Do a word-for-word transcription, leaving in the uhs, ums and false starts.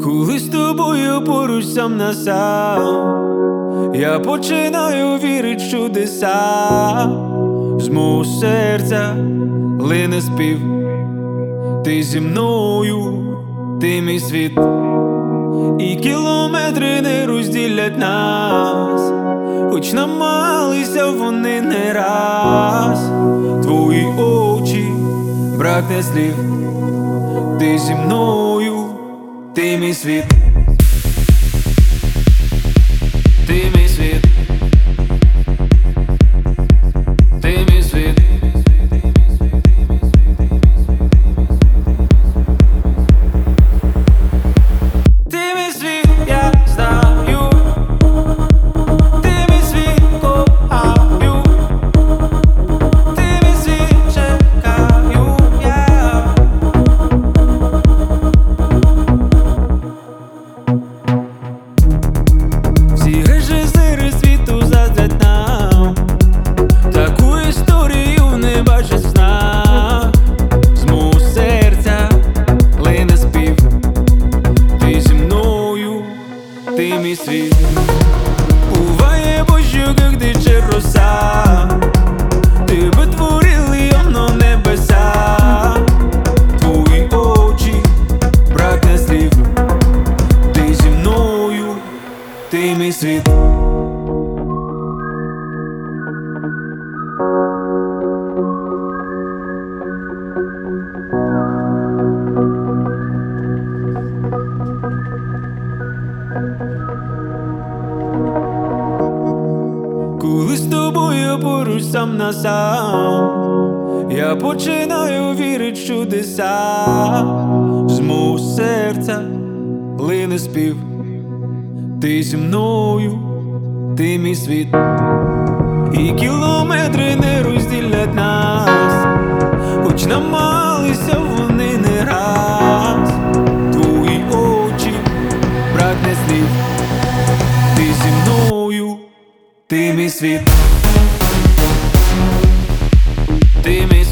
Коли з тобою поруч сам на сам, я починаю вірить в чудеса. З мого серця лине спів, ти зі мною, ти мій світ, і кілометри не розділять нас, хоч намагалися вони не раз. Твої очі, бракне слів, ти зі мною, ти мій світ, ти мій світ, ти мій світ. Ти мій світ, я знаю, ти мій світ, кохаю, ти мій світ, чекаю я. Всі режисери світу заздрять нам, таку історію не бачать знак. З мого серця лине спів, ти зі мною, ти мій світ. Буває божу, как дича роса, тебе творили явно небеса. Твої очі, бракне слів, ти зі мною, ти мій світ. Коли з тобою поруч сам на сам, я починаю вірить в чудеса. З мого серця лине спів, ти зі мною, ти мій світ, і кілометри не розділять нас, хоч намагалися вони не раз. Твої очі, бракне слів, ти зі мною, ти мій світ, ти мій